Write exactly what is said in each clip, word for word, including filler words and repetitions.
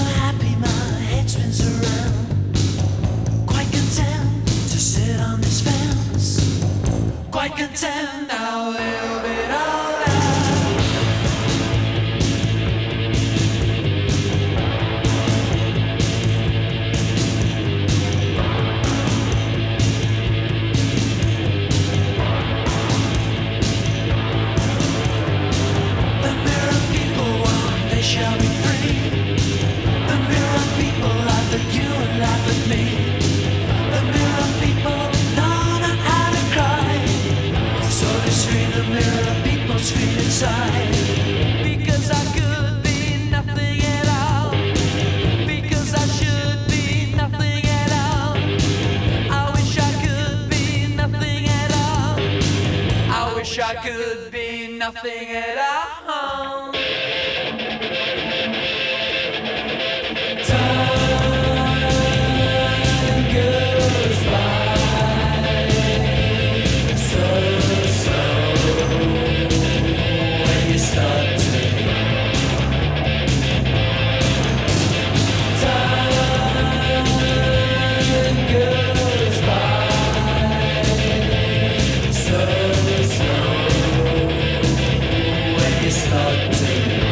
happy, my head spins around. Quite content to sit on this fence. Quite content now, a little bit older. The mirror people, one day shall be free. The mirror people laugh at you and laugh at me. The mirror people know not how to cry, so they scream. The mirror people scream inside. Because I could be nothing at all. Because I should be nothing at all. I wish I could be nothing at all. I wish I could be nothing at all. Time goes by so slow when you start to think. Time goes by so slow when you start to think.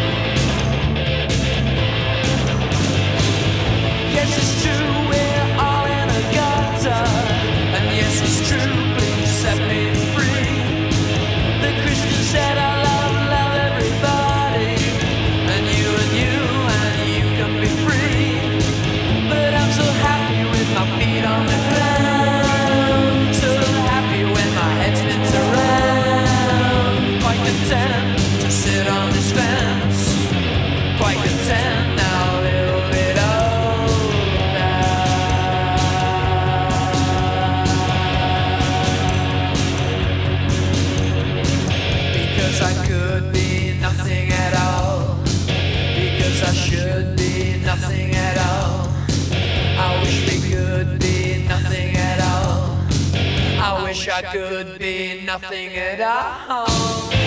Yes, it's true, we're all in a gutter. And yes, it's true, please set me free. The Christian said I love, love everybody. And you and you and you can be free. But I'm so happy with my feet on the ground. So happy when my head spins around. Quite content to sit on this fence. Quite content now, a little bit because I could be nothing at all. Because I should be nothing at all. I wish we could be nothing at all. I wish I could be nothing at all.